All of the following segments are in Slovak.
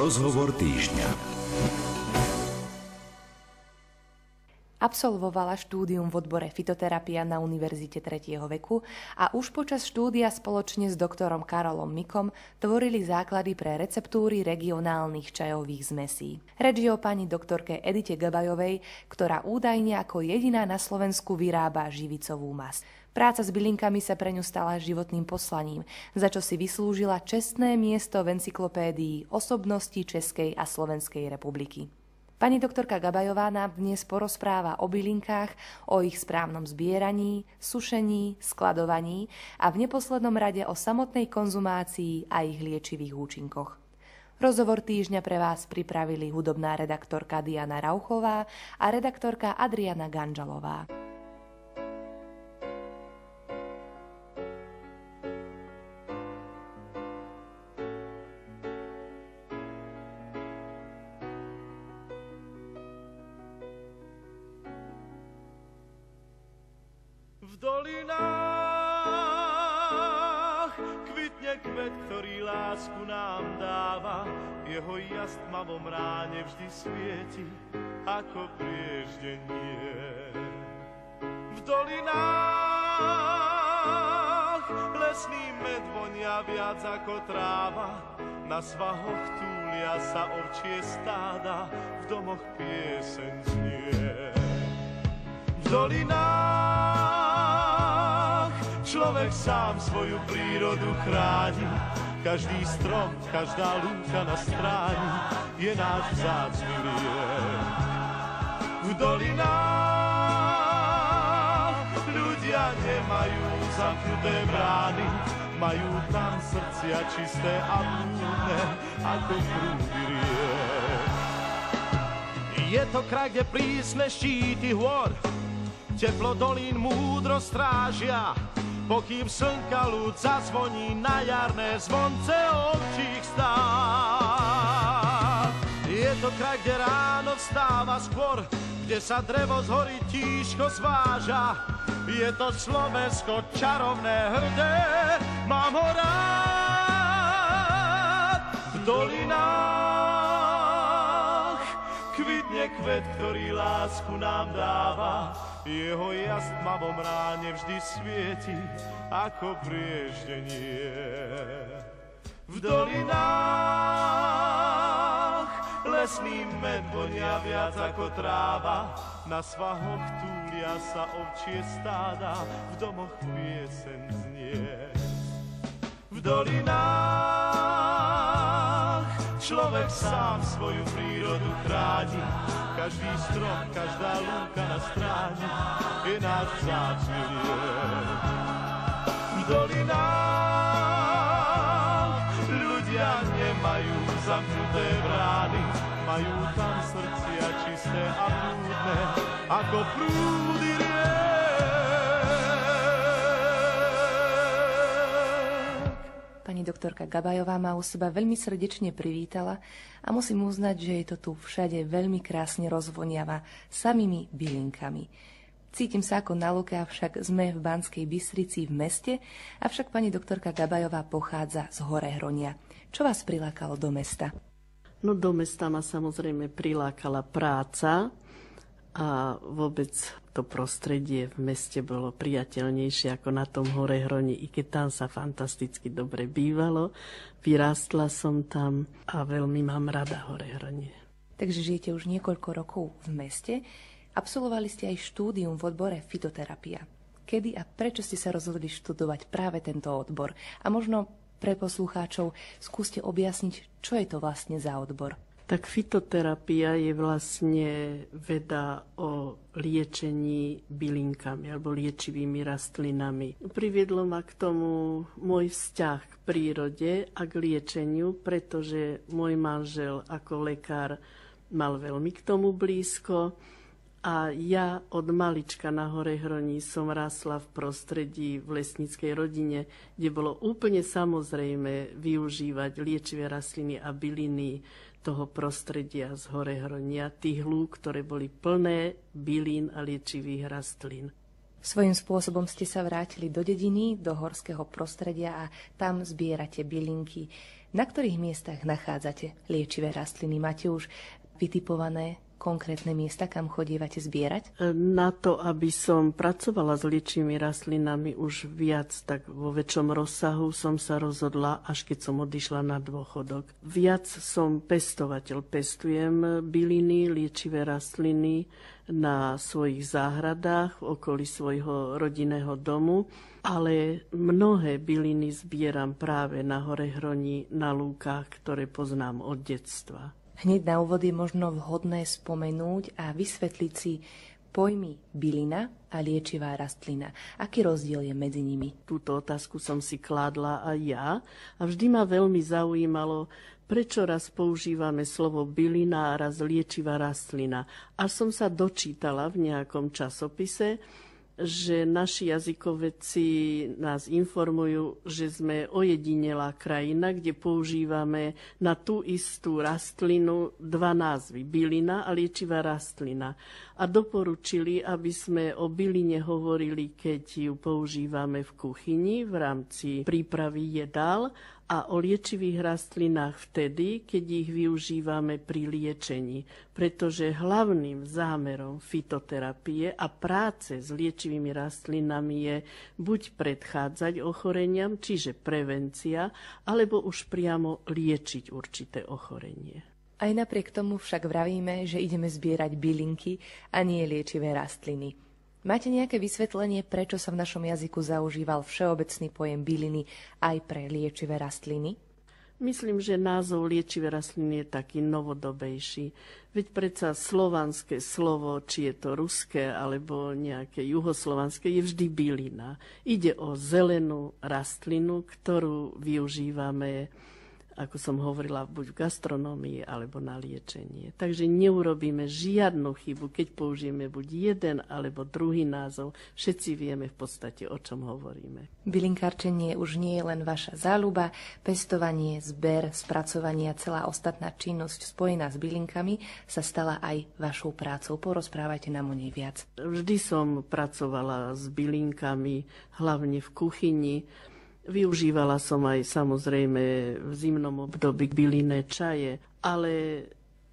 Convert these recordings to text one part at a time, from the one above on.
Rozhovor týždňa. Absolvovala štúdium v odbore fitoterapia na Univerzite 3. veku a už počas štúdia spoločne s doktorom Karolom Mikom tvorili základy pre receptúry regionálnych čajových zmesí. Reč je o pani doktorke Edite Gabajovej, ktorá údajne ako jediná na Slovensku vyrába živicovú masť. Práca s bylinkami sa pre ňu stala životným poslaním, za čo si vyslúžila čestné miesto v encyklopédii osobností Českej a Slovenskej republiky. Pani doktorka Gabajová nám dnes porozpráva o bylinkách, o ich správnom zbieraní, sušení, skladovaní a v neposlednom rade o samotnej konzumácii a ich liečivých účinkoch. Rozhovor týždňa pre vás pripravili hudobná redaktorka Diana Rauchová a redaktorka Adriana Ganžalová. V dolinách kvitne kvet, ktorý lásku nám dáva. Jeho jas v tmavom ráne vždy svieti ako prieždenie. V dolinách lesný med vonia viac ako tráva. Na svahoch túlia sa ovčie stáda, v domoch pieseň znie. V dolinách človek sám svoju prírodu chráni. Každý strom, každá lúka na stráni je náš vzácny liek. V dolinách ľudia nemajú zamknuté brány, majú tam srdcia čisté a prúdne ako prúdy riek. Je to kraj, kde prísne štíty hôr teplo dolín múdro strážia, pokým slnka ľud zazvoní na jarné zvonce ovčích stád. Je to kraj, kde ráno vstáva skôr, kde sa drevo z hory tížko zváža. Je to Slovensko čarovné, hrdé, mám ho rád. V dolinách kvitne kvet, ktorý lásku nám dáva. Jeho jas v tmavom ráne vždy svieti ako prieždenie. V dolinách lesný med vonia viac ako tráva. Na svahoch túlia sa ovčie stáda, v domoch pieseň znie. V dolinách človek sám svoju prírodu chráni. Každý strom, každá lúka na stráni je náš vzácny liek. V dolinách ľudia nemajú zamknuté brány, majú tam srdcia čisté a prúdne ako prúdy riek. Pani doktorka Gabajová ma u seba veľmi srdečne privítala a musím uznať, že je to tu všade veľmi krásne rozvoniava samými bylinkami. Cítim sa ako na lúke, avšak sme v Banskej Bystrici v meste, avšak pani doktorka Gabajová pochádza z Horehronia. Čo vás prilákalo do mesta? No do mesta ma samozrejme prilákala práca a vôbec to prostredie v meste bolo priateľnejšie ako na tom Horehroni, i keď tam sa fantasticky dobre bývalo. Vyrástla som tam a veľmi mám rada Horehronie. Takže žijete už niekoľko rokov v meste. Absolvovali ste aj štúdium v odbore fitoterapia. Kedy a prečo ste sa rozhodli študovať práve tento odbor? A možno pre poslucháčov skúste objasniť, čo je to vlastne za odbor. Tak fitoterapia je vlastne veda o liečení bylinkami alebo liečivými rastlinami. Priviedlo ma k tomu môj vzťah k prírode a k liečeniu, pretože môj manžel ako lekár mal veľmi k tomu blízko a ja od malička na Horehroní som rásla v prostredí v lesníckej rodine, kde bolo úplne samozrejme využívať liečivé rastliny a byliny toho prostredia z Horehronia, tých lúk, ktoré boli plné bylín a liečivých rastlín. Svojím spôsobom ste sa vrátili do dediny, do horského prostredia a tam zbierate bylinky. Na ktorých miestach nachádzate liečivé rastliny? Máte už vytipované konkrétne miesta, kam chodívate zbierať? Na to, aby som pracovala s liečivými rastlinami už viac, tak vo väčšom rozsahu som sa rozhodla, až keď som odišla na dôchodok. Viac som pestovateľ. Pestujem byliny, liečivé rastliny na svojich záhradách v okolí svojho rodinného domu, ale mnohé byliny zbieram práve na Horehroní, na lúkach, ktoré poznám od detstva. Hneď na úvod je možno vhodné spomenúť a vysvetliť si pojmy bylina a liečivá rastlina. Aký rozdiel je medzi nimi? Túto otázku som si kládla aj ja a vždy ma veľmi zaujímalo, prečo raz používame slovo bylina a raz liečivá rastlina. Až som sa dočítala v nejakom časopise, že naši jazykovedci nás informujú, že sme ojedinelá krajina, kde používame na tú istú rastlinu dva názvy, bylina a liečivá rastlina. A doporučili, aby sme o byline hovorili, keď ju používame v kuchyni v rámci prípravy jedál, a o liečivých rastlinách vtedy, keď ich využívame pri liečení. Pretože hlavným zámerom fitoterapie a práce s liečivými rastlinami je buď predchádzať ochoreniam, čiže prevencia, alebo už priamo liečiť určité ochorenie. Aj napriek tomu však vravíme, že ideme zbierať bylinky a nie liečivé rastliny. Máte nejaké vysvetlenie, prečo sa v našom jazyku zaužíval všeobecný pojem byliny aj pre liečivé rastliny? Myslím, že názov liečivé rastliny je taký novodobejší. Veď predsa slovanské slovo, či je to ruské alebo nejaké juhoslovanské, je vždy bylina. Ide o zelenú rastlinu, ktorú využívame, ako som hovorila, buď v gastronómii alebo na liečenie. Takže neurobíme žiadnu chybu, keď použijeme buď jeden alebo druhý názov. Všetci vieme v podstate, o čom hovoríme. Bylinkárčenie už nie je len vaša záľuba, pestovanie, zber, spracovanie a celá ostatná činnosť spojená s bylinkami sa stala aj vašou prácou. Porozprávajte nám o nej viac. Vždy som pracovala s bylinkami, hlavne v kuchyni. Využívala som aj samozrejme v zimnom období bylinné čaje, ale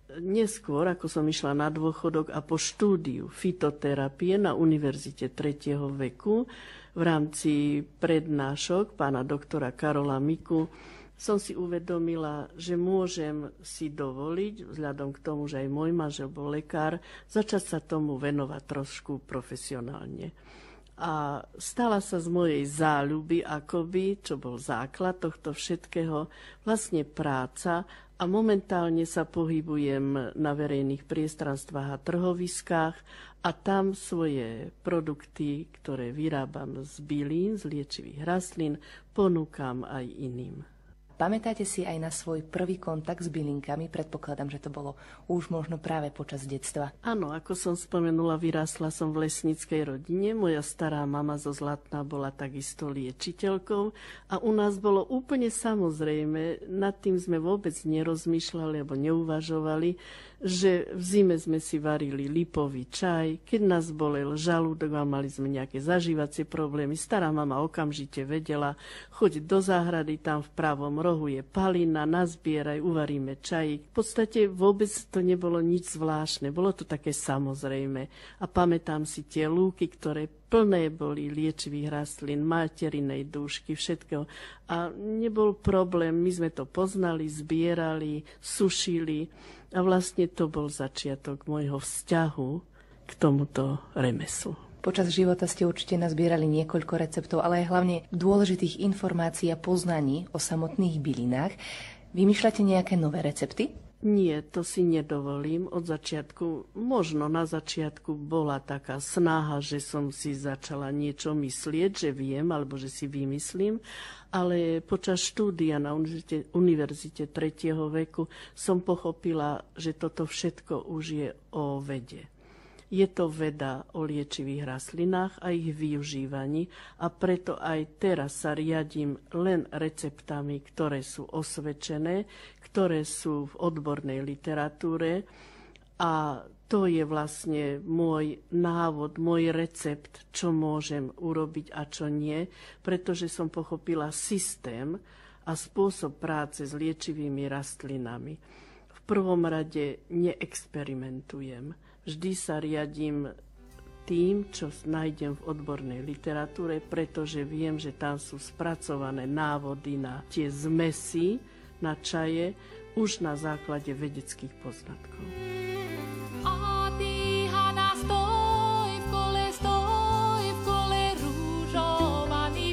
neskôr, ako som išla na dôchodok a po štúdiu fitoterapie na Univerzite 3. veku v rámci prednášok pána doktora Karola Miku, som si uvedomila, že môžem si dovoliť, vzhľadom k tomu, že aj môj manžel bol lekár, začať sa tomu venovať trošku profesionálne. A stala sa z mojej záľuby akoby, čo bol základ tohto všetkého, vlastne práca a momentálne sa pohybujem na verejných priestranstvách a trhoviskách a tam svoje produkty, ktoré vyrábam z bylín, z liečivých rastlín, ponúkam aj iným. Pamätáte si aj na svoj prvý kontakt s bylinkami? Predpokladám, že to bolo už možno práve počas detstva. Áno, ako som spomenula, vyrástla som v lesníckej rodine. Moja stará mama zo Zlatná bola takisto liečiteľkou a u nás bolo úplne samozrejme, nad tým sme vôbec nerozmýšľali alebo neuvažovali, že v zime sme si varili lipový čaj, keď nás bolel žalúdok a mali sme nejaké zažívacie problémy. Stará mama okamžite vedela, choď do záhrady, tam v pravom rohu je palina, nazbieraj, uvaríme čajík. V podstate vôbec to nebolo nič zvláštne, bolo to také samozrejme. A pamätám si tie lúky, ktoré plné boli liečivých rastlín, materinej dúšky, všetkého. A nebol problém, my sme to poznali, zbierali, sušili a vlastne to bol začiatok môjho vzťahu k tomuto remeslu. Počas života ste určite nazbierali niekoľko receptov, ale aj hlavne dôležitých informácií a poznaní o samotných bylinách. Vymýšľate nejaké nové recepty? Nie, to si nedovolím. Od začiatku, možno na začiatku bola taká snaha, že som si začala niečo myslieť, že viem, alebo že si vymyslím, ale počas štúdia na Univerzite 3. veku som pochopila, že toto všetko už je o vede. Je to veda o liečivých rastlinách a ich využívaní a preto aj teraz sa riadím len receptami, ktoré sú osvedčené, ktoré sú v odbornej literatúre a To je vlastne môj návod, môj recept, čo môžem urobiť a čo nie, pretože som pochopila systém a spôsob práce s liečivými rastlinami. V prvom rade neexperimentujem. Vždy sa riadím tým, čo nájdem v odbornej literatúre, pretože viem, že tam sú spracované návody na tie zmesy, na čaje, už na základe vedeckých poznatkov. A ty, Hana, stoj v kole rúžovaný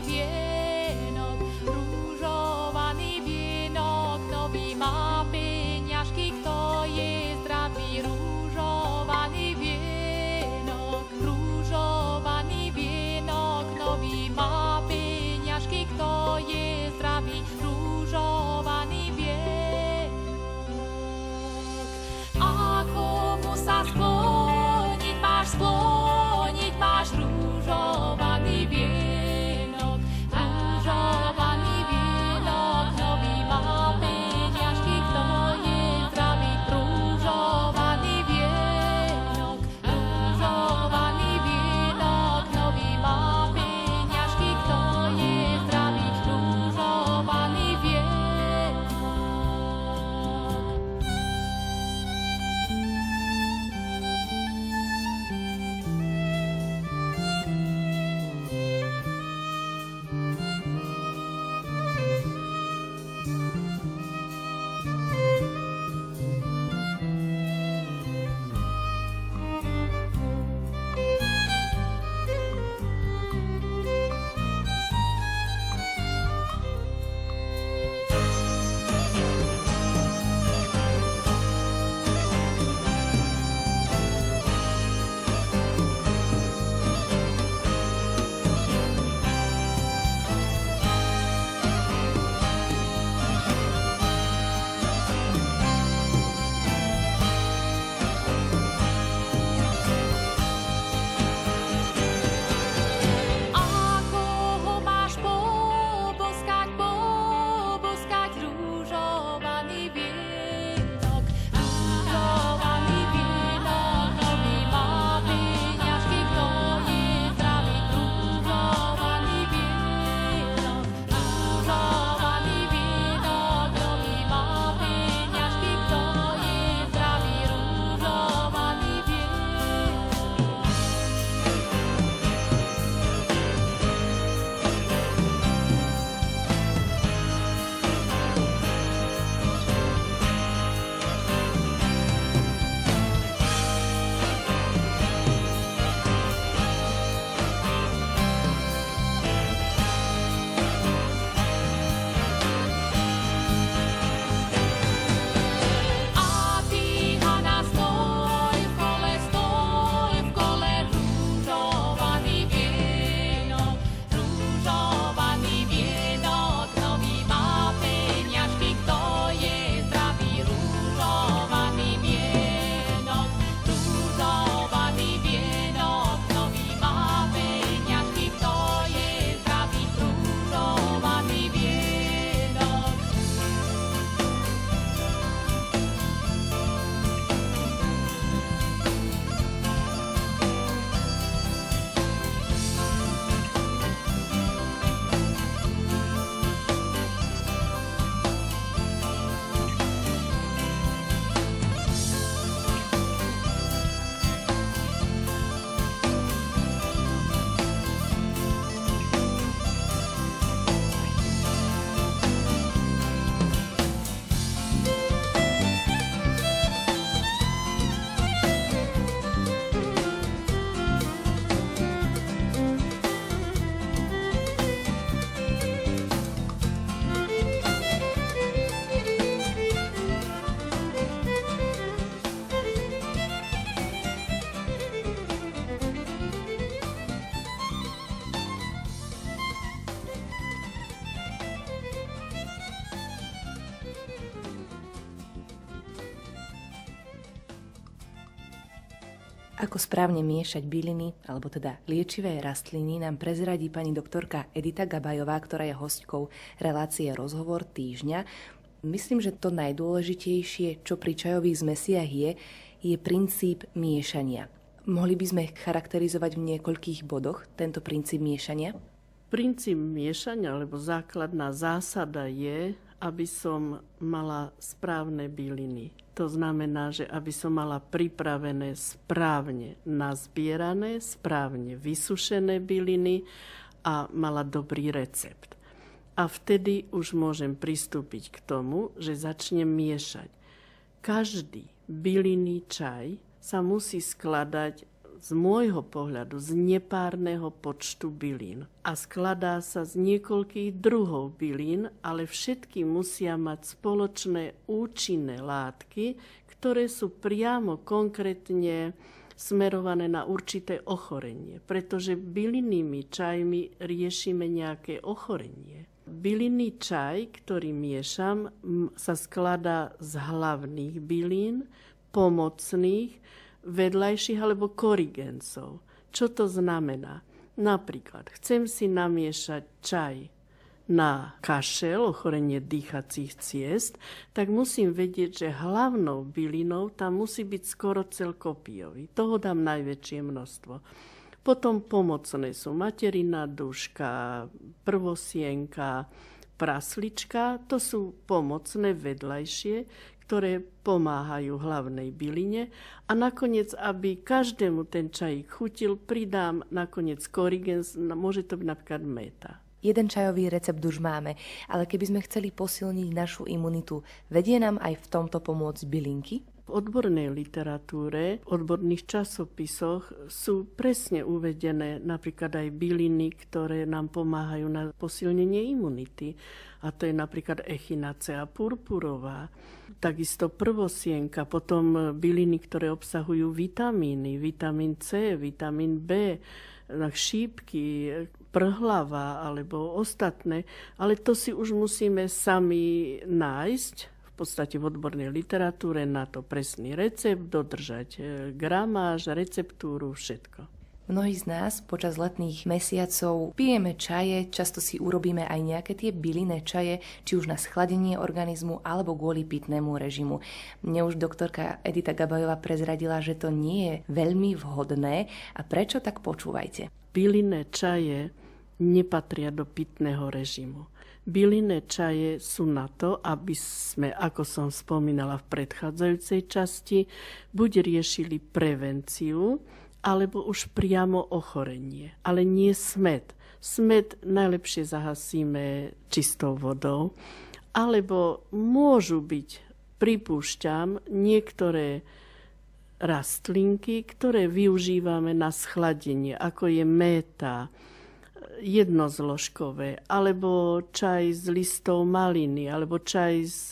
vienok, nový má peňažky, kto je zdravý, rúžovaný vienok, nový má peňažky, kto je zdravý, rúžovaný vienok. A komu sa skloniť máš rúžovaný vienok, nový má peňažky, kto je zdravý, rúžovaný vienok, nový má peňažky, kto je zdravý, rúžovaný vienok. Ako správne miešať byliny, alebo teda liečivé rastliny, nám prezradí pani doktorka Edita Gabajová, ktorá je hostkou relácie Rozhovor týždňa. Myslím, že to najdôležitejšie, čo pri čajových zmesiach je je princíp miešania. Mohli by sme charakterizovať v niekoľkých bodoch tento princíp miešania? Princíp miešania, alebo základná zásada je, aby som mala správne byliny. To znamená, že aby som mala pripravené správne nazbierané, správne vysušené byliny a mala dobrý recept. A vtedy už môžem pristúpiť k tomu, že začnem miešať. Každý bylinný čaj sa musí skladať z môjho pohľadu z nepárneho počtu bylín. A skladá sa z niekoľkých druhov bylín, ale všetky musia mať spoločné účinné látky, ktoré sú priamo konkrétne smerované na určité ochorenie. Pretože bylinnými čajmi riešime nejaké ochorenie. Bylinný čaj, ktorý miešam, sa skladá z hlavných bylín, pomocných, vedľajších alebo korigencov. Čo to znamená? Napríklad, chcem si namiešať čaj na kašel, ochorenie dýchacích ciest, tak musím vedieť, že hlavnou bylinou tam musí byť skoro celkopiový. Toho dám najväčšie množstvo. Potom pomocné sú materina, duška, prvosienka, praslička. To sú pomocné vedľajšie, ktoré pomáhajú hlavnej byline. A nakoniec, aby každému ten čajík chutil, pridám nakoniec korigens, môže to byť napríklad méta. Jeden čajový recept už máme, ale keby sme chceli posilniť našu imunitu, vedie nám aj v tomto pomôcť bylinky? V odbornej literatúre, v odborných časopisoch sú presne uvedené napríklad aj byliny, ktoré nám pomáhajú na posilnenie imunity. A to je napríklad echinacea purpurová, takisto prvosienka, potom byliny, ktoré obsahujú vitamíny, vitamín C, vitamín B, šípky, prhlava alebo ostatné, ale to si už musíme sami nájsť, v podstate v odbornej literatúre, na to presný recept, dodržať gramáž, receptúru, všetko. Mnohí z nás počas letných mesiacov pijeme čaje, často si urobíme aj nejaké tie bylinné čaje, či už na schladenie organizmu alebo kvôli pitnému režimu. Mne už doktorka Edita Gabajová prezradila, že to nie je veľmi vhodné. A prečo, tak počúvajte. Bylinné čaje nepatria do pitného režimu. Bylinné čaje sú na to, aby sme, ako som spomínala v predchádzajúcej časti, buď riešili prevenciu, alebo už priamo ochorenie. Ale nie smäd. Smäd najlepšie zahasíme čistou vodou, alebo môžu byť, pripúšťam, niektoré rastlinky, ktoré využívame na schladenie, ako je méta, jednozložkové, alebo čaj z listov maliny, alebo čaj z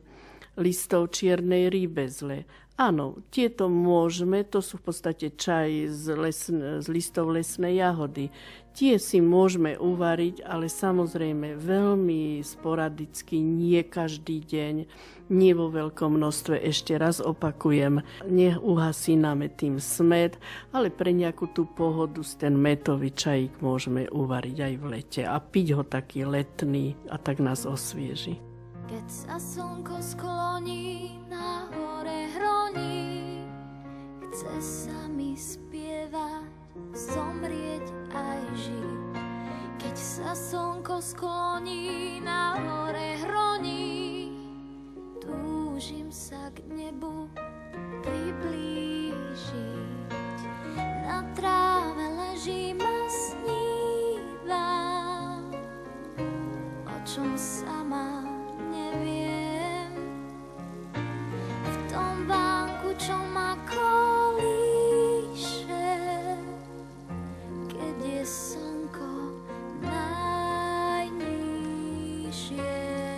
listov čiernej rýbezle. Áno, tieto môžeme, to sú v podstate čaj z listov lesnej jahody. Tie si môžeme uvariť, ale samozrejme veľmi sporadicky, nie každý deň, nie vo veľkom množstve. Ešte raz opakujem, neuhasíname tým smäd, ale pre nejakú tú pohodu ten mätový čajík môžeme uvariť aj v lete a piť ho taký letný a tak nás osvieži. Keď sa slnko skloní na hore hroní, chce sa mi spievať, zomrieť aj žiť. Keď sa slnko skloní na hore hroní, túžim sa k nebu priblížiť. Na tráve ležím a snívam, o čom sama neviem. V tom vánku, čo ma kolíše, keď je slnko najnižšie.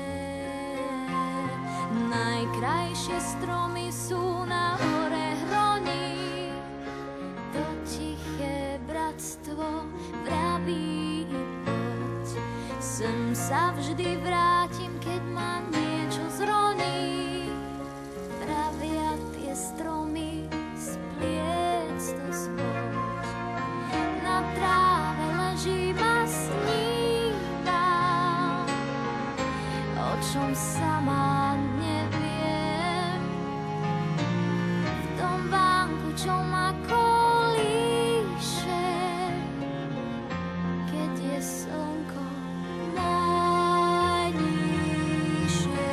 Najkrajšie stromy sú na hore hroní, to tiché bratstvo vraví poď. Sem sa vždy vrátim, keď ma niečo zroní. Pravia tie stromy, spliec to spôj. Na tráve ležím a snívam, o čom sama neviem. V tom čo ma kolíše, keď je slnko najnižšie.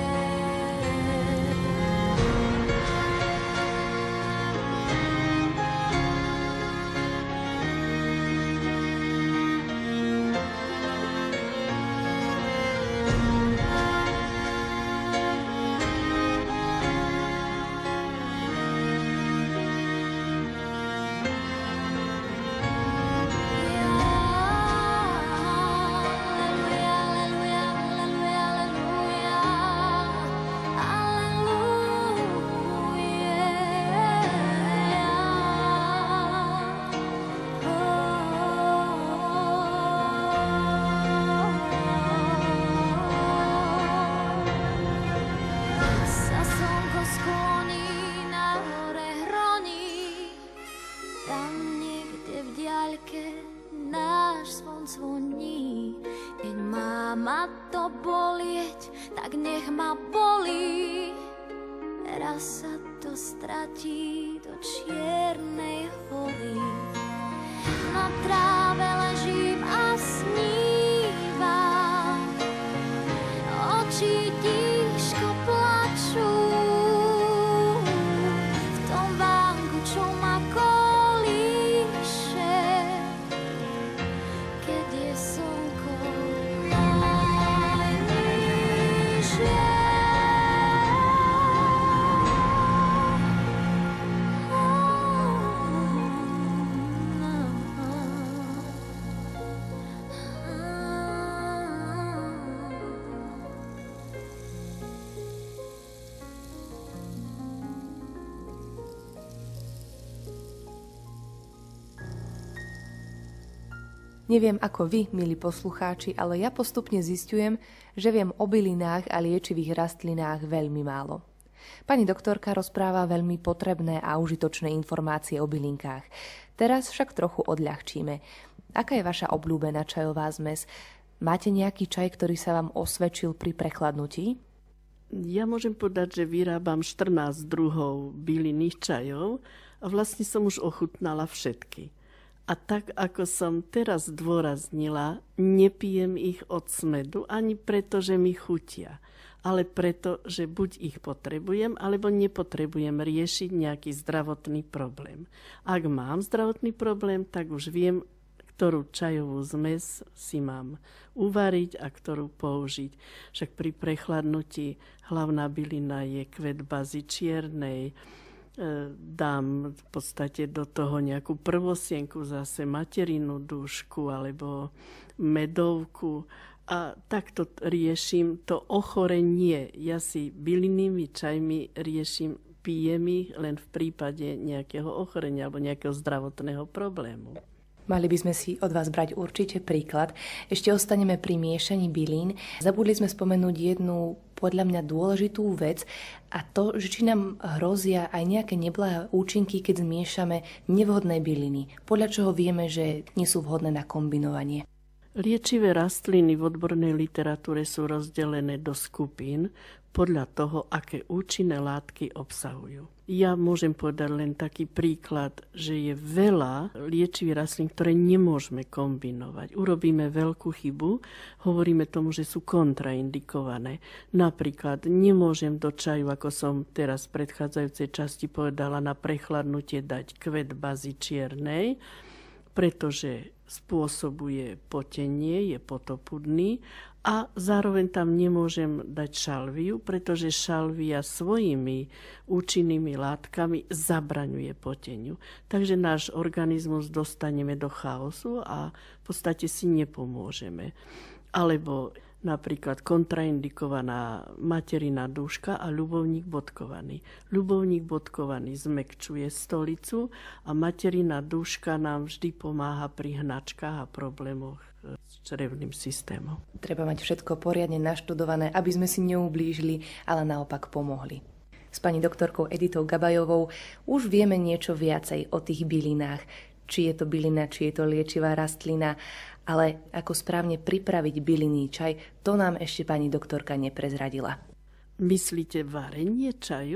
Sa slnko skloní, na hore hroní, tam niekde v diaľke náš zvon zvoní. Keď má ma to bolieť, tak nech ma bolí. Raz sa to stratí do čiernej hory. Na tráve ležím a snívam, oči tížko plačú. V tom vánku, čo ma kolíše, keď je slnko najnižšie. Neviem ako vy, milí poslucháči, ale ja postupne zisťujem, že viem o bylinách a liečivých rastlinách veľmi málo. Pani doktorka rozpráva veľmi potrebné a užitočné informácie o bylinkách. Teraz však trochu odľahčíme. Aká je vaša obľúbená čajová zmes? Máte nejaký čaj, ktorý sa vám osvedčil pri prechladnutí? Ja môžem povedať, že vyrábam 14 druhov bylinných čajov a vlastne som už ochutnala všetky. A tak, ako som teraz zdôraznila, nepijem ich od smedu, ani preto, že mi chutia, ale preto, že buď ich potrebujem, alebo nepotrebujem riešiť nejaký zdravotný problém. Ak mám zdravotný problém, tak už viem, ktorú čajovú zmes si mám uvariť a ktorú použiť. Však pri prechladnutí hlavná bylina je kvet bazy čiernej, dám v podstate do toho nejakú prvosienku, zase materinu dúšku alebo medovku a takto riešim to ochorenie. Ja si bylinnými čajmi riešim, pijem ich len v prípade nejakého ochorenia alebo nejakého zdravotného problému. Mali by sme si od vás brať určite príklad. Ešte ostaneme pri miešaní bylín. Zabudli sme spomenúť jednu podľa mňa dôležitú vec a to, že či nám hrozia aj nejaké neblahé účinky, keď zmiešame nevhodné byliny, podľa čoho vieme, že nie sú vhodné na kombinovanie. Liečivé rastliny v odbornej literatúre sú rozdelené do skupín podľa toho, aké účinné látky obsahujú. Ja môžem povedať len taký príklad, že je veľa liečivých rastlín, ktoré nemôžeme kombinovať. Urobíme veľkú chybu, hovoríme tomu, že sú kontraindikované. Napríklad nemôžem do čaju, ako som teraz v predchádzajúcej časti povedala, na prechladnutie dať kvet bazy čiernej, pretože spôsobuje potenie, je potopudný a zároveň tam nemôžem dať šalviu, pretože šalvia svojimi účinnými látkami zabraňuje poteniu. Takže náš organizmus dostaneme do chaosu a v podstate si nepomôžeme. Alebo napríklad kontraindikovaná materina dúška a ľubovník bodkovaný. Ľubovník bodkovaný zmäkčuje stolicu a materina dúška nám vždy pomáha pri hnačkách a problémoch s črevným systémom. Treba mať všetko poriadne naštudované, aby sme si neublížili, ale naopak pomohli. S pani doktorkou Editou Gabajovou už vieme niečo viacej o tých bylinách. Či je to bylina, či je to liečivá rastlina, ale ako správne pripraviť bylinný čaj, to nám ešte pani doktorka neprezradila. Myslíte varenie čaju?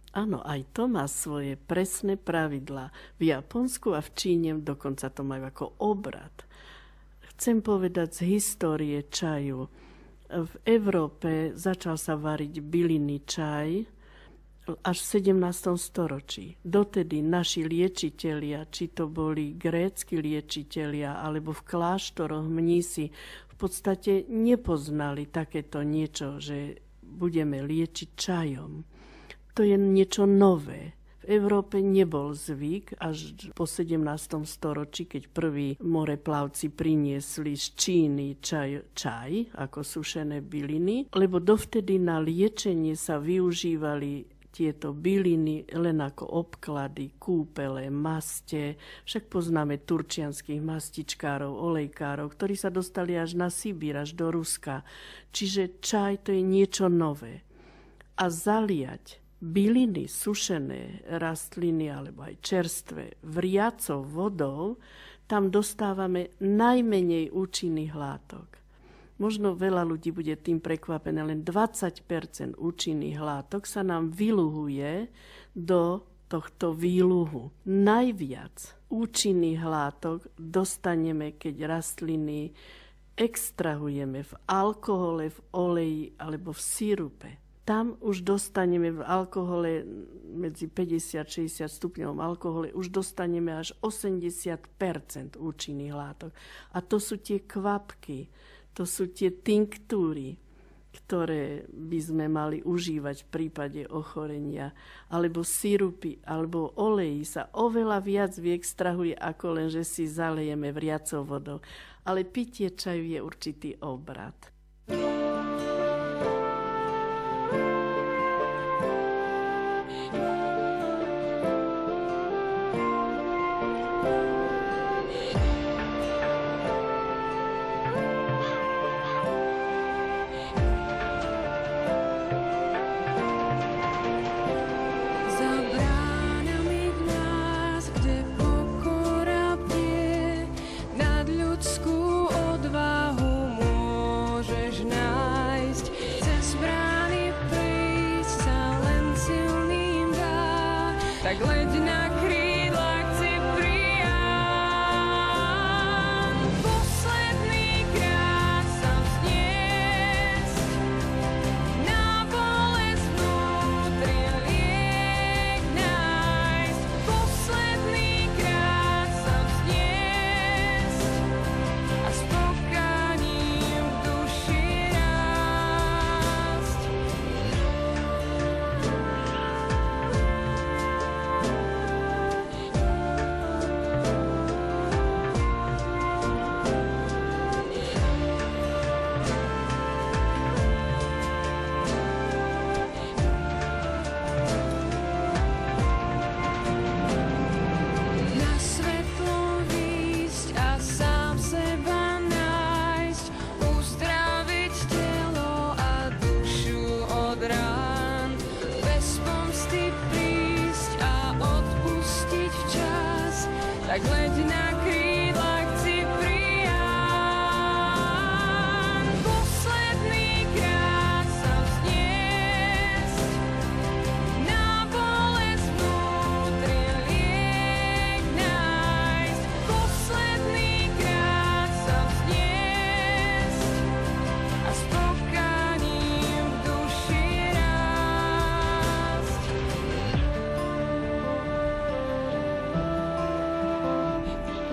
Áno, aj to má svoje presné pravidlá. V Japonsku a v Číne dokonca to majú ako obrad. Chcem povedať z histórie čaju. V Európe začal sa variť bylinný čaj až v 17. storočí. Dotedy naši liečitelia, či to boli grécki liečitelia, alebo v kláštoroch mnísi, v podstate nepoznali takéto niečo, že budeme liečiť čajom. To je niečo nové. V Európe nebol zvyk až po 17. storočí, keď prví moreplavci priniesli z Číny čaj ako sušené byliny, lebo dovtedy na liečenie sa využívali tieto byliny len ako obklady, kúpele, maste. Však poznáme turčianskych mastičkárov, olejkárov, ktorí sa dostali až na Sibír, až do Ruska. Čiže čaj to je niečo nové. A zaliať byliny, sušené rastliny alebo aj čerstvé vriacou vodou, tam dostávame najmenej účinných látok. Možno veľa ľudí bude tým prekvapené, len 20% účinných látok sa nám vyluhuje do tohto výluhu. Najviac účinných látok dostaneme, keď rastliny extrahujeme v alkohole, v oleji alebo v sirupe. Tam už dostaneme v alkohole medzi 50 a 60 stupňovom alkohole už dostaneme až 80% účinných látok. A to sú tie kvapky, to sú tie tinktúry, ktoré by sme mali užívať v prípade ochorenia, alebo sirupy, alebo oleji sa oveľa viac vyextrahuje, ako len, že si zalejeme vriacou vodou. Ale pitie čaju je určitý obrad. Tak leď na krídlach Ciprián, posledný krát sa vzniesť, na bolesť vnútri liek nájsť, posledný krát sa vzniesť a s pokáním v duši rásť. Na svetlo výjsť a sám seba nájsť, uzdraviť telo a dušu od rán, bez pomsty prísť a odpustiť včas, tak leď na krídlach Ciprián, posledný krát sa vzniesť, na bolesť vnútri liek nájsť, posledný krát sa vzniesť a s pokáním v duši rásť.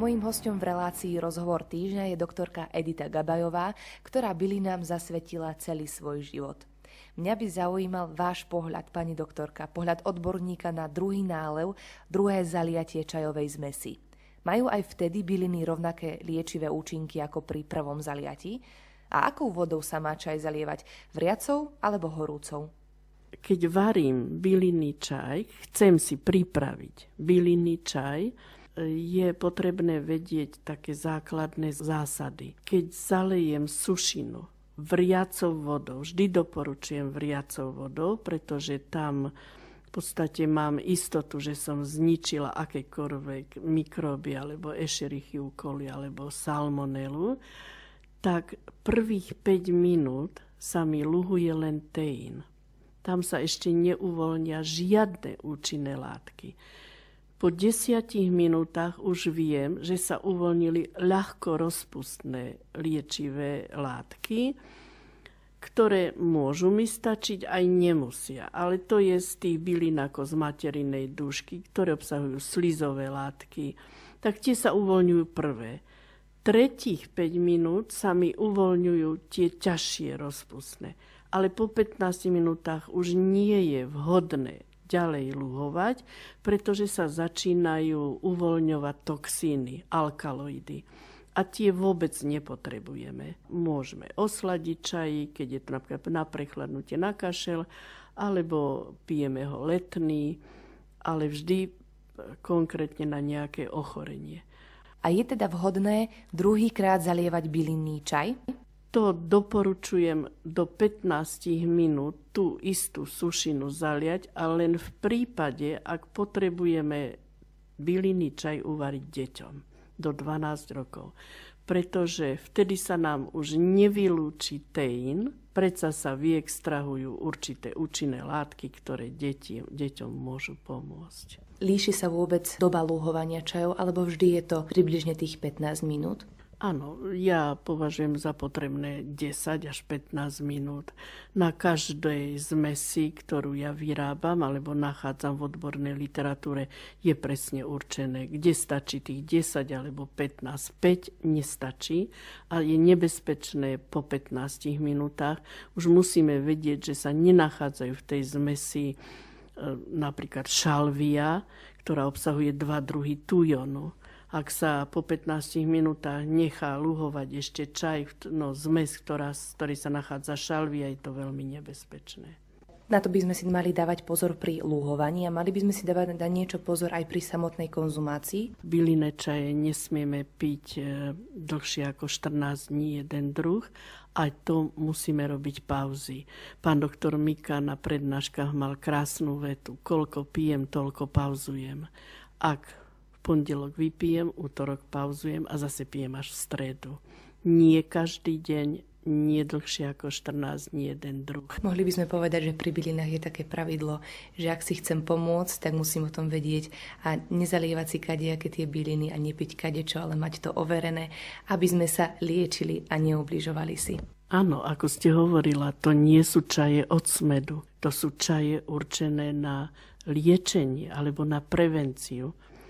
Mojím hosťom v relácii Rozhovor týždňa je doktorka Edita Gabajová, ktorá bylinám zasvetila celý svoj život. Mňa by zaujímal váš pohľad, pani doktorka, pohľad odborníka na druhý nálev, druhé zaliatie čajovej zmesi. Majú aj vtedy byliny rovnaké liečivé účinky ako pri prvom zaliatí? A akou vodou sa má čaj zalievať? Vriacou alebo horúcou? Keď varím bylinný čaj, chcem si pripraviť bylinný čaj, je potrebné vedieť také základné zásady. Keď zalejem sušinu vriacou vodou, vždy doporučujem vriacou vodou, pretože tam v podstate mám istotu, že som zničila akékoľvek mikróby, alebo Escherichiu coli, alebo salmonelu, tak prvých 5 minút sa mi luhuje len teín. Tam sa ešte neuvoľnia žiadne účinné látky. Po 10 minútach už viem, že sa uvoľnili ľahko rozpustné liečivé látky, ktoré môžu mi stačiť, aj nemusia. Ale to je z tých bylín ako z materinej dúšky, ktoré obsahujú slizové látky, tak tie sa uvoľňujú prvé. Tretích 5 minút sa mi uvoľňujú tie ťažšie rozpustné. Ale po 15 minútach už nie je vhodné ďalej luhovať, pretože sa začínajú uvoľňovať toxíny, alkaloidy. A tie vôbec nepotrebujeme. Môžeme osladiť čaj, keď je to napríklad na prechladnutie, na kašel, alebo pijeme ho letný, ale vždy konkrétne na nejaké ochorenie. A je teda vhodné druhýkrát zalievať bylinný čaj? To doporučujem do 15 minút tú istú sušinu zaliať, a len v prípade, ak potrebujeme bylinný čaj uvariť deťom do 12 rokov. Pretože vtedy sa nám už nevylúči teín, predsa sa vyextrahujú určité účinné látky, ktoré deťom môžu pomôcť. Líši sa vôbec doba luhovania čajov, alebo vždy je to približne tých 15 minút? Áno, ja považujem za potrebné 10 až 15 minút. Na každej zmesi, ktorú ja vyrábam alebo nachádzam v odbornej literatúre, je presne určené, kde stačí tých 10 alebo 15. 5 nestačí a je nebezpečné po 15 minútach. Už musíme vedieť, že sa nenachádzajú v tej zmesi napríklad šalvia, ktorá obsahuje 2 druhy tujonu. Ak sa po 15 minútach nechá luhovať ešte čaj, zmes, ktorý sa nachádza šalvia, je to veľmi nebezpečné. Na to by sme si mali dávať pozor pri luhovaní a mali by sme si dávať niečo pozor aj pri samotnej konzumácii. Bylinné čaje nesmieme piť dlhšie ako 14 dní jeden druh, aj to musíme robiť pauzy. Pán doktor Mika na prednáškach mal krásnu vetu: koľko pijem, toľko pauzujem. Ak pondelok vypijem, útorok pauzujem a zase pijem až v stredu. Nie každý deň, nie dlhšie ako 14 dní jeden druh. Mohli by sme povedať, že pri bylinách je také pravidlo, že ak si chcem pomôcť, tak musím o tom vedieť a nezalievať si kadejaké tie byliny a nepiť kadečo, ale mať to overené, aby sme sa liečili a neubližovali si. Áno, ako ste hovorila, to nie sú čaje od smedu. To sú čaje určené na liečenie alebo na prevenciu.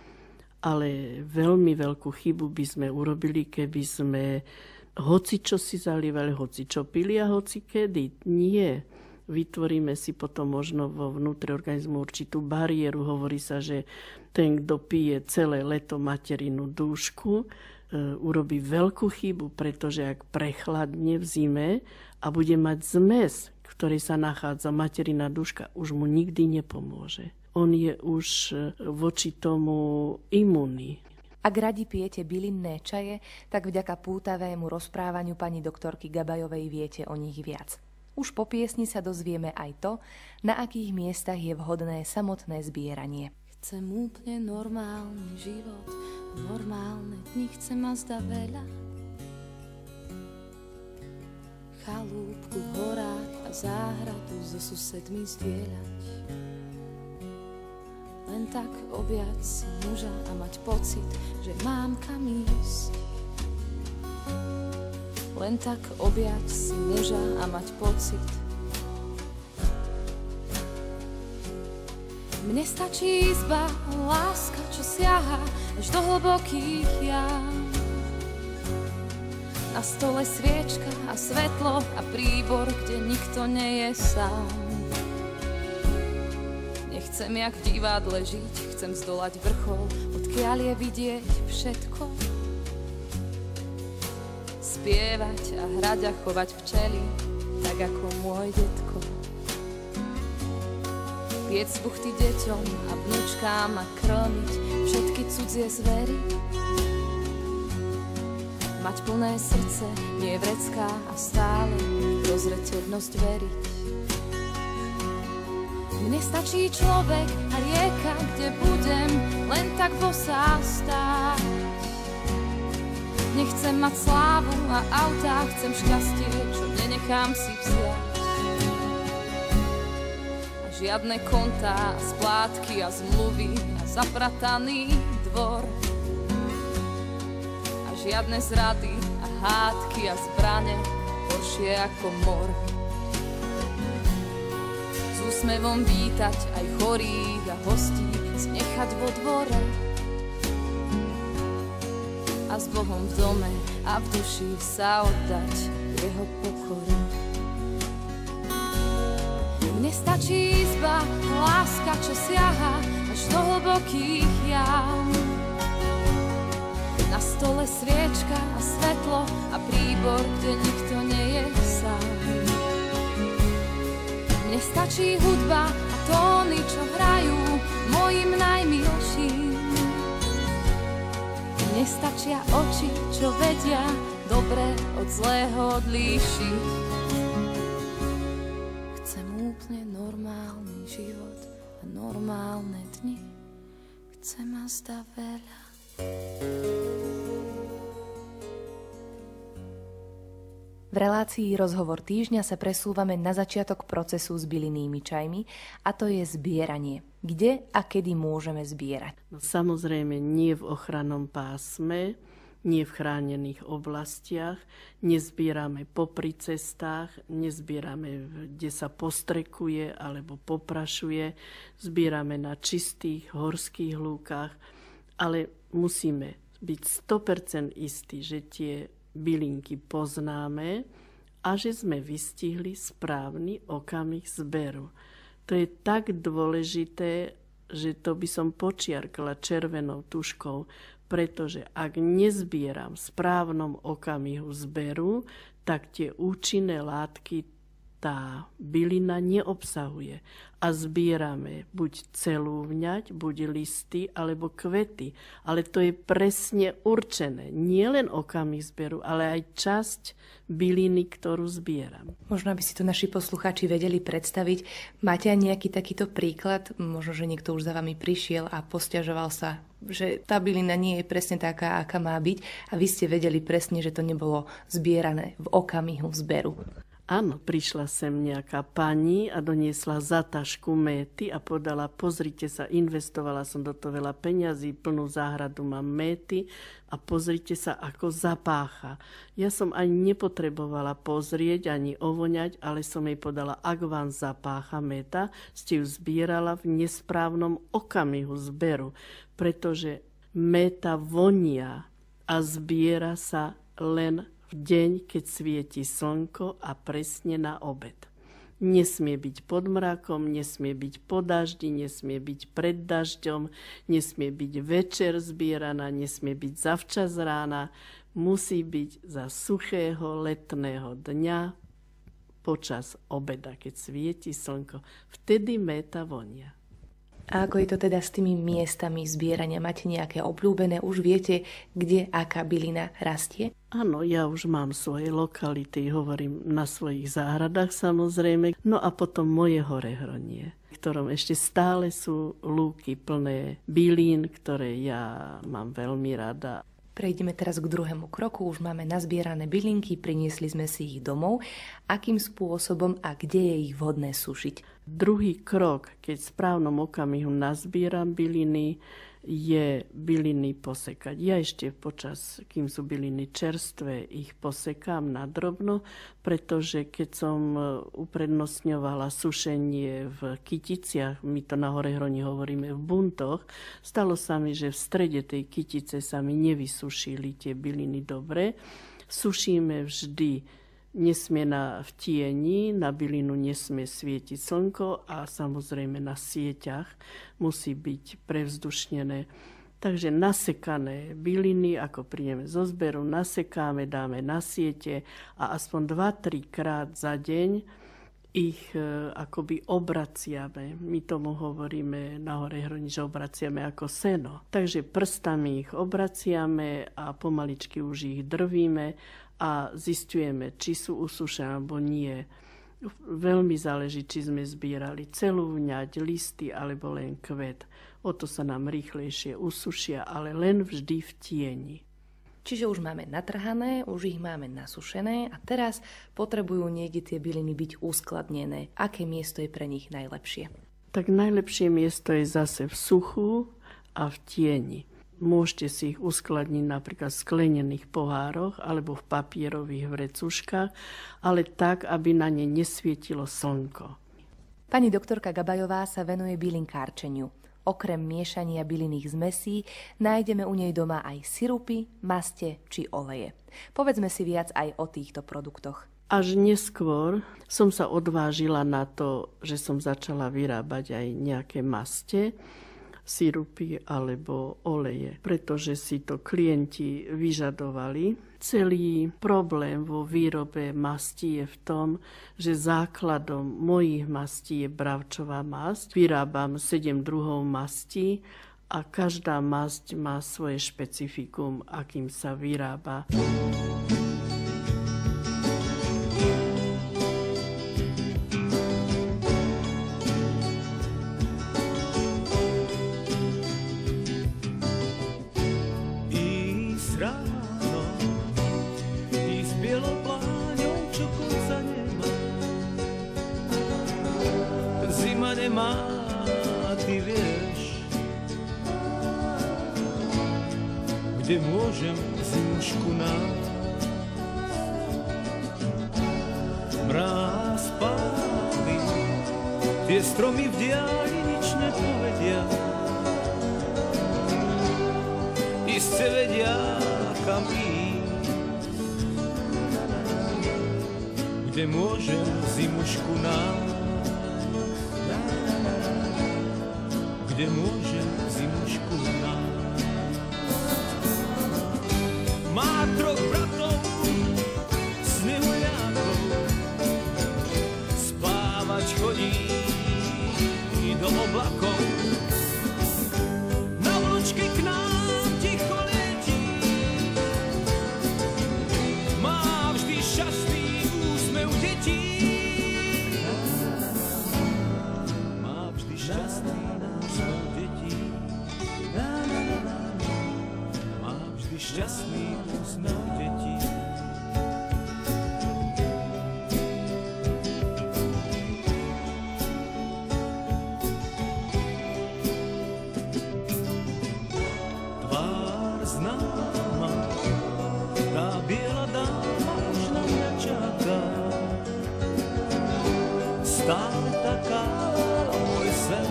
Ale veľmi veľkú chybu by sme urobili, keby sme hocičo si zalievali, hocičo pili a hoci kedy. Nie. Vytvoríme si potom možno vo vnútri organizmu určitú bariéru. Hovorí sa, že ten, kto pije celé leto materinú dúšku, urobí veľkú chybu, pretože ak prechladne v zime a bude mať zmes, v ktorej sa nachádza materina dúška, už mu nikdy nepomôže. On je už voči tomu imunný. Ak radi pijete bylinné čaje, tak vďaka pútavému rozprávaniu pani doktorky Gabajovej viete o nich viac. Už po piesni sa dozvieme aj to, na akých miestach je vhodné samotné zbieranie. Chcem úplne normálny život, normálne dni, chcem a zda veľa. Chalúbku v horách a záhradu so susedmi zdieľať. Len tak objať si muža a mať pocit, že mám kam ísť. Len tak objať si muža a mať pocit. Mne stačí izba, láska, čo siaha až do hlbokých jam. Na stole sviečka a svetlo a príbor, kde nikto nie je sám. Nechcem jak v divadle žiť, chcem zdolať vrchol, odkiaľ je vidieť všetko. Spievať a hrať a chovať včely, tak ako môj detko. Piec buchty deťom a vnúčkám a krmiť všetky cudzie zvery. Mať plné srdce, nie vrecká a stále prozreteľnosť veriť. Mne stačí človek a rieka, kde budem len tak bosá stáť. Nechcem mať slávu a autá, chcem šťastie, čo nenechám si vziať. A žiadne kontá, splátky a zmluvy a zaprataný dvor. Žiadne zrady a hádky a zbrane, horšie ako mor. S úsmevom vítať aj chorých a hostí, znechať vo dvore. A s Bohom v dome a v duši sa oddať jeho pokoru. Mne stačí izba, láska, čo siaha až do hlbokých jam. Na stole sviečka a svetlo a príbor, kde nikto nie je sám. Mne stačí hudba a tóny, čo hrajú mojim najmilším. Mne stačia oči, čo vedia dobre od zlého odlíšiť. Chcem úplne normálny život a normálne dni. Chcem a zda veľa. V relácii Rozhovor týždňa sa presúvame na začiatok procesu s bylinnými čajmi, a to je zbieranie. Kde a kedy môžeme zbierať? No, samozrejme nie v ochrannom pásme, nie v chránených oblastiach, nezbierame popri cestách, nezbierame, kde sa postrekuje alebo poprašuje, zbierame na čistých horských lúkach, ale musíme byť 100% istí, že tie bylinky poznáme a že sme vystihli správny okamih zberu. To je tak dôležité, že to by som počiarkla červenou tuškou, pretože ak nezbieram v správnom okamihu zberu, tak tie účinné látky tá bylina neobsahuje. A zbierame buď celú vňať, buď listy, alebo kvety. Ale to je presne určené. Nie len okamih zberu, ale aj časť byliny, ktorú zbieram. Možno, aby si to naši poslucháči vedeli predstaviť. Máte aj nejaký takýto príklad? Možno, že niekto už za vami prišiel a posťažoval sa, že tá bylina nie je presne taká, aká má byť. A vy ste vedeli presne, že to nebolo zbierané v okamihu zberu. Áno, prišla sem nejaká pani a doniesla za tašku méty a podala, pozrite sa, investovala som do toho veľa peňazí, plnú záhradu mám méty a pozrite sa, ako zapácha. Ja som ani nepotrebovala pozrieť, ani ovoňať, ale som jej podala, ak vám zapácha méta, ste ju zbierala v nesprávnom okamihu zberu, pretože méta vonia a zbiera sa len v deň, keď svieti slnko a presne na obed. Nesmie byť pod mrakom, nesmie byť po daždi, nesmie byť pred dažďom, nesmie byť večer zbieraná, nesmie byť zavčas rána, musí byť za suchého letného dňa počas obeda, keď svieti slnko. Vtedy méta vonia. A ako je to teda s tými miestami zbierania? Máte nejaké obľúbené? Už viete, kde aká bylina rastie? Áno, ja už mám svoje lokality, hovorím na svojich záhradách samozrejme. No a potom moje Horehronie, v ktorom ešte stále sú lúky plné bylín, ktoré ja mám veľmi rada. Prejdeme teraz k druhému kroku. Už máme nazbierané bylinky, priniesli sme si ich domov. Akým spôsobom a kde je ich vhodné sušiť? Druhý krok, keď v správnom okamihu nazbieram byliny, je byliny posekať. Ja ešte počas, kým sú byliny čerstvé, ich posekám na drobno, pretože keď som uprednostňovala sušenie v kyticiach, my to na Horehroni hovoríme v buntoch, stalo sa mi, že v strede tej kytice sa mi nevysušili tie byliny dobre. Sušíme vždy, nesmie v tieni, na bylinu nesmie svietiť slnko a samozrejme na sieťach musí byť prevzdušnené. Takže nasekané byliny, ako prídeme zo zberu, nasekáme, dáme na siete a aspoň 2-3 krát za deň ich akoby obraciame. My tomu hovoríme na Horehroni, že obraciame ako seno. Takže prstami ich obraciame a pomaličky už ich drvíme a zisťujeme, či sú usušené alebo nie. Veľmi záleží, či sme zbierali celú vňať, listy alebo len kvet. O to sa nám rýchlejšie usušia, ale len vždy v tieni. Čiže už máme natrhané, už ich máme nasušené a teraz potrebujú niekde tie byliny byť uskladnené. Aké miesto je pre nich najlepšie? Tak najlepšie miesto je zase v suchu a v tieni. Môžete si ich uskladniť napríklad v sklenených pohároch alebo v papierových vrecuškách, ale tak, aby na ne nesvietilo slnko. Pani doktorka Gabajová sa venuje bylinkárčeniu. Okrem miešania bylinných zmesí nájdeme u nej doma aj sirupy, maste či oleje. Povedzme si viac aj o týchto produktoch. Až neskôr som sa odvážila na to, že som začala vyrábať aj nejaké maste, sirupy alebo oleje, pretože si to klienti vyžadovali. Celý problém vo výrobe mastí je v tom, že základom mojich mastí je bravčová masť. Vyrábam 7 druhov mastí a každá masť má svoje špecifikum, akým sa vyrába. Kde môžem zimušku nájsť. Mráz páli, tie stromy v diáli nič nepovedia. Iste vedia, kam ísť. Kde môžem zimušku nájsť. Kde môžem zimušku nájsť. Má 3 bratov, snehuliákov, spávať chodí do oblakov. Na vlčke k nám ticho letí, má vždy šťastný úsmev detí. Má vždy šťastný úsmev detí. Má vždy šťastný úsmev detí. Tvár známa, tá biela dáma už na mňa čaká. Stále taká môj sen.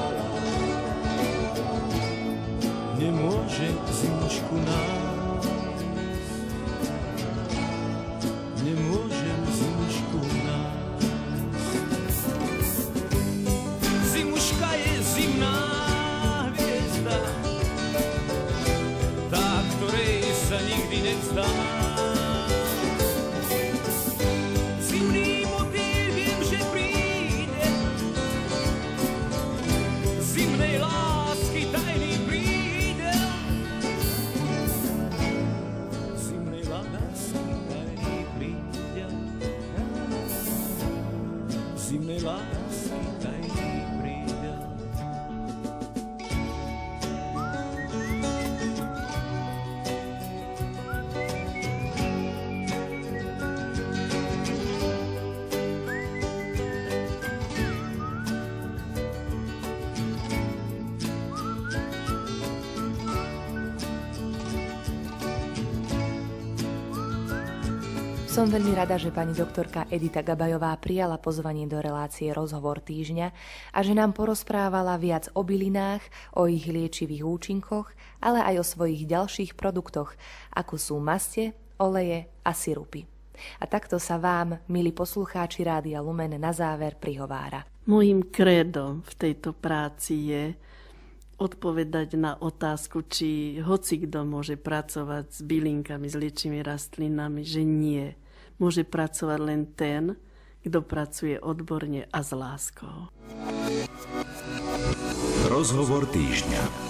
Nemôže zimušku nájsť. Nemôžem zimušku nájsť. Zimuška je zimná hviezda, tá, ktorej sa nikdy nevzdá. Zimný motýl viem, že príde, zimnej lásky tajný prídel. Zimnej lásky tajný prídel. Zimnej lásky tajný prídel. Som veľmi rada, že pani doktorka Edita Gabajová prijala pozvanie do relácie Rozhovor týždňa a že nám porozprávala viac o bylinách, o ich liečivých účinkoch, ale aj o svojich ďalších produktoch, ako sú maste, oleje a sirupy. A takto sa vám, milí poslucháči Rádia Lumen, na záver prihovára. Mojím krédom v tejto práci je odpovedať na otázku, či hocikto môže pracovať s bylinkami, s liečivými rastlinami, že nie. Môže pracovať len ten, kto pracuje odborne a s láskou. Rozhovor týždňa.